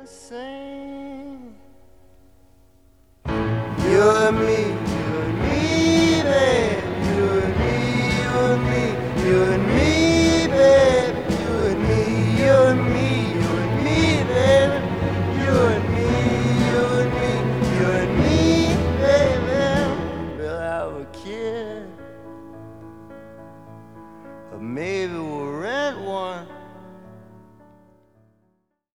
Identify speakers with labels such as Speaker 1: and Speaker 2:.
Speaker 1: same. You and me, babe. You and me, you and me, you and me, babe. You and me, you and me, you and me, babe. You and me, you and me, you and me, baby. We'll have a kid, or maybe we'll rent one.